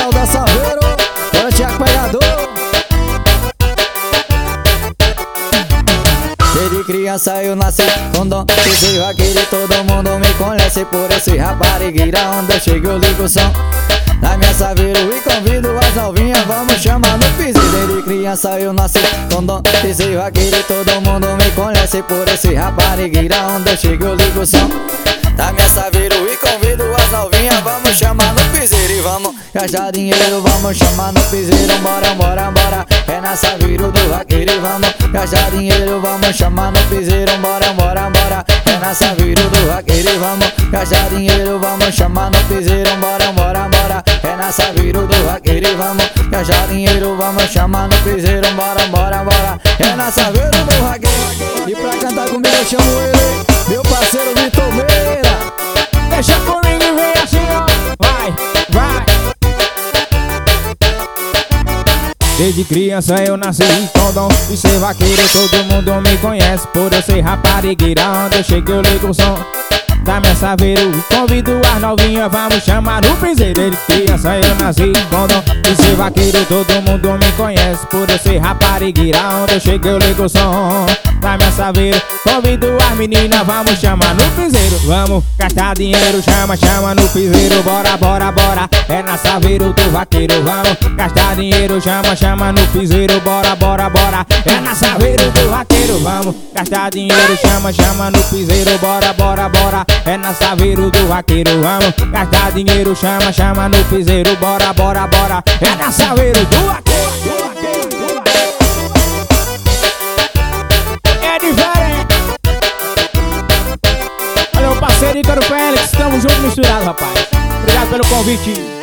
geral da Saveiro, bora Thiago Pegador. Desde criança eu nasci com dom de ser vaqueiro e todo mundo me conhece por esse raparigueira. Onde eu chego eu ligo o som da minha Saveiro e convido as novinhas, vamos chamar no piseiro. Desde criança eu nasci com dom de ser vaqueiro e todo mundo me conhece por esse raparigueira. Onde eu chego eu ligo o som da minha Saveiro e convido as novinhas, vamos chamar no piseiro. E vamos gastar dinheiro, vamos chamar no piseiro. Bora, bora, bora, é na Saveiro do vaqueiro. E vamos gastar dinheiro, vamos chamar no piseiro. Bora, bora, bora, é na Saveiro do vaqueiro. E vamos gastar dinheiro, vamos chamar no piseiro. Bora, bora, bora, é na Saveiro do vaqueiro. E vamos gastar dinheiro, vamos chamar no piseiro. Bora, bora, bora, é na Saveiro do vaqueiro. E pra cantar comigo eu chamo ele, meu parceiro Vitor Meira. Deixa comigo e vem assim, ó. Vai, vai. Desde criança eu nasci com dom de ser vaqueiro. Todo mundo me conhece por eu ser raparigueira. Onde eu chego eu ligo o som da minha Saveiro. Convido as novinhas, vamos chamar no piseiro. Desde criança eu nasci com dom de ser vaqueiro. Todo mundo me conhece por eu ser raparigueira. Onde eu chego eu ligo o som da minha Saveiro. Convido as meninas, vamos chamar no piseiro. Vamos gastar dinheiro, chama, chama no piseiro. Bora, bora, bora, é na Saveiro do vaqueiro. Vamos gastar dinheiro, chama, chama no piseiro. Bora, bora, bora, é na Saveiro do vaqueiro. Vamos gastar dinheiro, chama, chama no piseiro. Bora, bora, bora, é na Saveiro do vaqueiro. Vamos gastar dinheiro, chama, chama no piseiro. Bora, bora, bora, é na Saveiro do vaqueiro. É diferente. Valeu, parceiro Ícaro Félix, estamos juntos misturados, rapaz. Obrigado pelo convite.